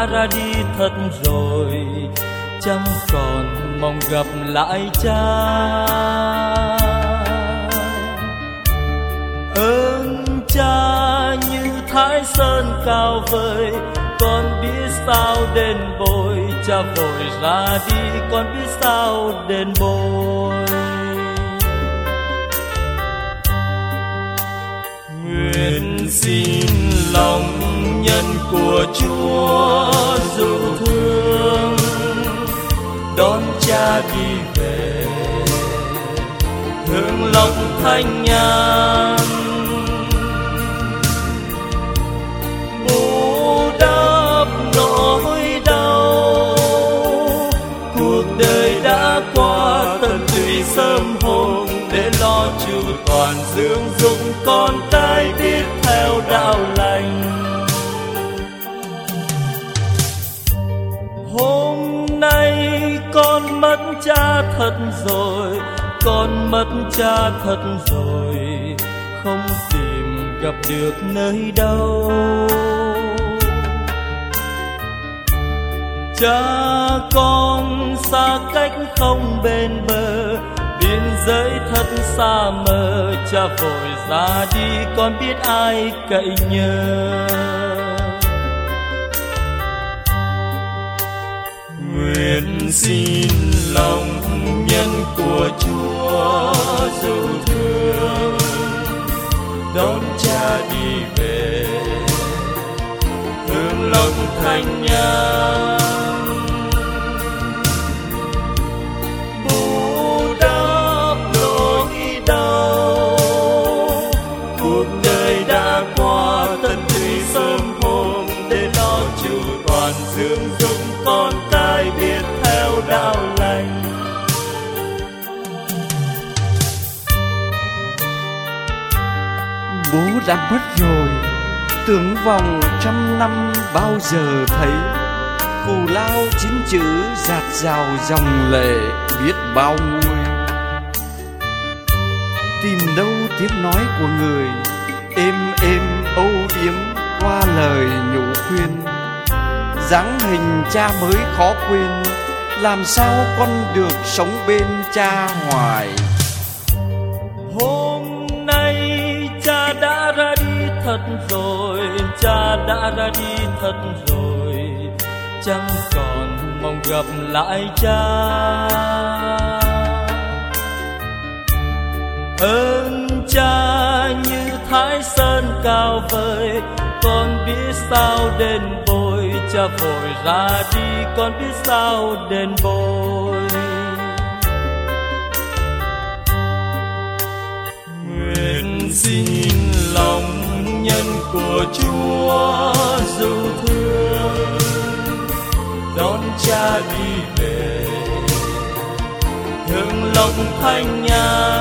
đã ra đi thật rồi, chẳng còn mong gặp lại cha. Ơn cha như Thái Sơn cao vời, con biết sao đền bồi. Cha vội ra đi, con biết sao đền bồi. Nguyện xin lòng nhân của Chúa dù thương, đón cha đi về hương lòng thanh nhàn, bù đắp nỗi đau. Cuộc đời đã qua, tận tụy sớm hôm để lo chu toàn dưỡng dục con cái biết theo đạo lành. Hôm nay con mất cha thật rồi, con mất cha thật rồi, không tìm gặp được nơi đâu. Cha con xa cách không bên bờ, biên giới thật xa mờ. Cha vội ra đi, con biết ai cậy nhờ. Nguyện xin lòng nhân của Chúa dù thương, đón cha đi về hương lòng thanh nhàn, bù đắp nỗi đau. Cuộc đời đã qua, tận tụy sớm hôm để lo chu toàn dưỡng dục con cái biết theo đạo lành. Bố đã mất rồi, tưởng vòng trăm năm bao giờ thấy. Cù lao chín chữ dạt dào dòng lệ biết bao nguôi. Tìm đâu tiếng nói của người êm êm âu yếm qua lời nhủ khuyên. Dáng hình cha mới khó quên, làm sao con được sống bên cha hoài. Hôm nay cha đã ra đi thật rồi, cha đã ra đi thật rồi, chẳng còn mong gặp lại cha. Ơn cha như Thái Sơn cao vời, con biết sao đền bồi. Cha vội ra đi, con biết sao đền bồi. Nguyện xin lòng nhân của Chúa dù thương, đón cha đi về hương lòng thanh nhàn,